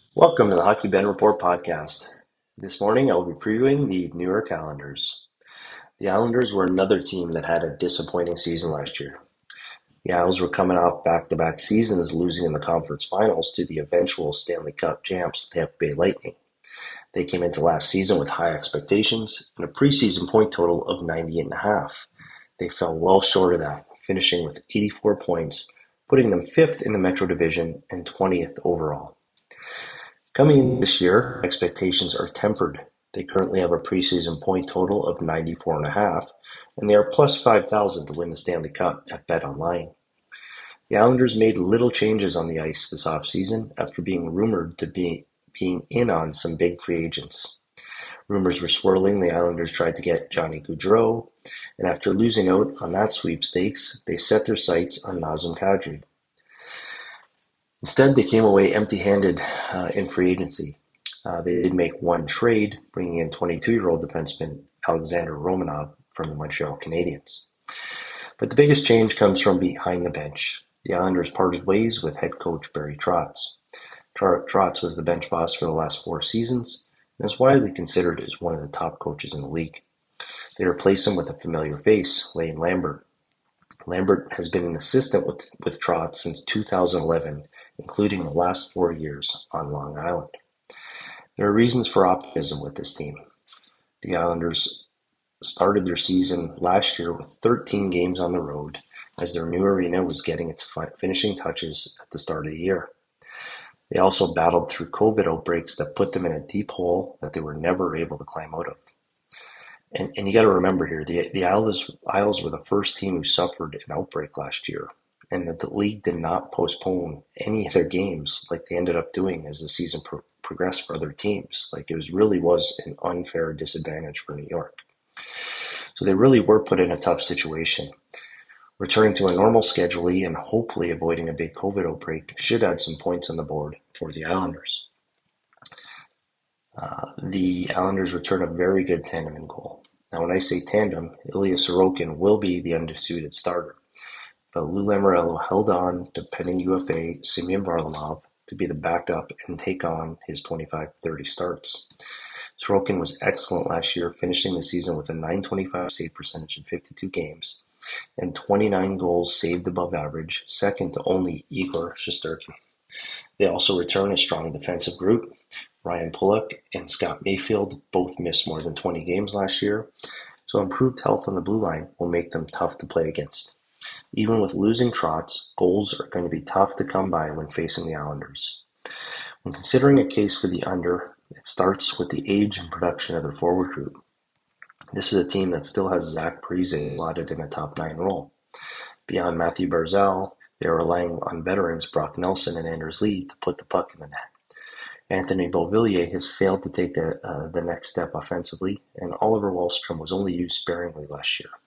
Welcome to the Hockey Ben Report podcast. This morning I'll be previewing the New York Islanders. The Islanders were another team that had a disappointing season last year. The Isles were coming off back-to-back seasons losing in the conference finals to the eventual Stanley Cup champs Tampa Bay Lightning. They came into last season with high expectations and a preseason point total of 98.5. They fell well short of that, finishing with 84 points, putting them 5th in the Metro Division and 20th overall. Coming in this year, expectations are tempered. They currently have a preseason point total of 94.5, and they are plus 5,000 to win the Stanley Cup at BetOnline. The Islanders made little changes on the ice this offseason after being rumored to being in on some big free agents. Rumors were swirling the Islanders tried to get Johnny Gaudreau, and after losing out on that sweepstakes, they set their sights on Nazem Kadri. Instead, they came away empty-handed in free agency. They did make one trade, bringing in 22-year-old defenseman Alexander Romanov from the Montreal Canadiens. But the biggest change comes from behind the bench. The Islanders parted ways with head coach Barry Trotz. Trotz was the bench boss for the last 4 seasons and is widely considered as one of the top coaches in the league. They replaced him with a familiar face, Lane Lambert. Lambert has been an assistant with Trotz since 2011, including the last 4 years on Long Island. There are reasons for optimism with this team. The Islanders started their season last year with 13 games on the road as their new arena was getting its finishing touches at the start of the year. They also battled through COVID outbreaks that put them in a deep hole that they were never able to climb out of. And you got to remember here, the Isles were the first team who suffered an outbreak last year, and that the league did not postpone any of their games like they ended up doing as the season progressed for other teams. Like it really was an unfair disadvantage for New York. So they really were put in a tough situation. Returning to a normal schedule and hopefully avoiding a big COVID outbreak should add some points on the board for the Islanders. The Islanders return a very good tandem in goal. Now, when I say tandem, Ilya Sorokin will be the undisputed starter, but Lou Lamoriello held on to pending UFA Semyon Varlamov to be the backup and take on his 25-30 starts. Sorokin was excellent last year, finishing the season with a .925 save percentage in 52 games and 29 goals saved above average, second to only Igor Shesterkin. They also return a strong defensive group. Ryan Pulock and Scott Mayfield both missed more than 20 games last year, so improved health on the blue line will make them tough to play against. Even with losing Trotz, goals are going to be tough to come by when facing the Islanders. When considering a case for the under, it starts with the age and production of their forward group. This is a team that still has Zach Parise slotted in a top 9 role. Beyond Matthew Barzal, they are relying on veterans Brock Nelson and Anders Lee to put the puck in the net. Anthony Beauvillier has failed to take the next step offensively, and Oliver Wahlstrom was only used sparingly last year.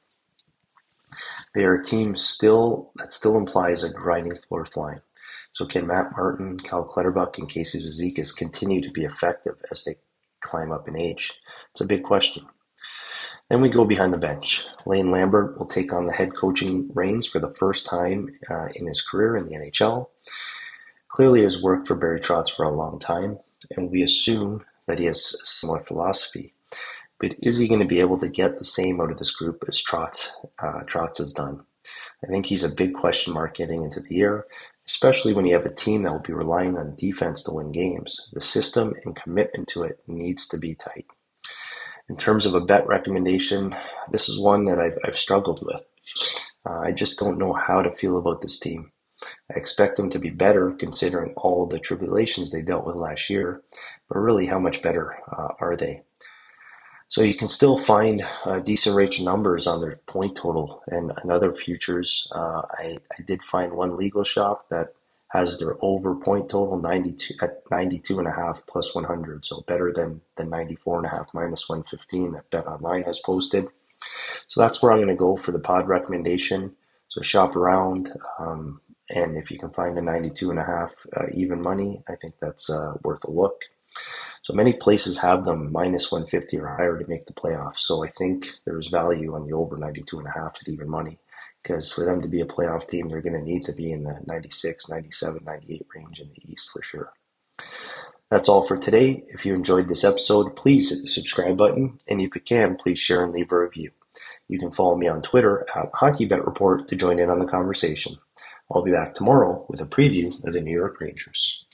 They are a team that still implies a grinding fourth line. So can Matt Martin, Cal Clutterbuck, and Casey Zizekas continue to be effective as they climb up in age? It's a big question. Then we go behind the bench. Lane Lambert will take on the head coaching reins for the first time in his career in the NHL. Clearly has worked for Barry Trotz for a long time, and we assume that he has a similar philosophy. But is he going to be able to get the same out of this group as Trotz has done? I think he's a big question mark getting into the year, especially when you have a team that will be relying on defense to win games. The system and commitment to it needs to be tight. In terms of a bet recommendation, this is one that I've struggled with. I just don't know how to feel about this team. I expect them to be better considering all the tribulations they dealt with last year, but really how much better are they? So you can still find decent range numbers on their point total and other futures. I did find one legal shop that has their over point total 92 at 92.5 plus 100, so better than the 94.5 minus 115 that BetOnline has posted. So that's where I'm going to go for the pod recommendation. So shop around, and if you can find a 92.5 even money, I think that's worth a look. So many places have them minus 150 or higher to make the playoffs. So I think there's value on the over 92.5 at even money, because for them to be a playoff team, they're going to need to be in the 96, 97, 98 range in the East for sure. That's all for today. If you enjoyed this episode, please hit the subscribe button, and if you can, please share and leave a review. You can follow me on Twitter at HockeyBetReport to join in on the conversation. I'll be back tomorrow with a preview of the New York Rangers.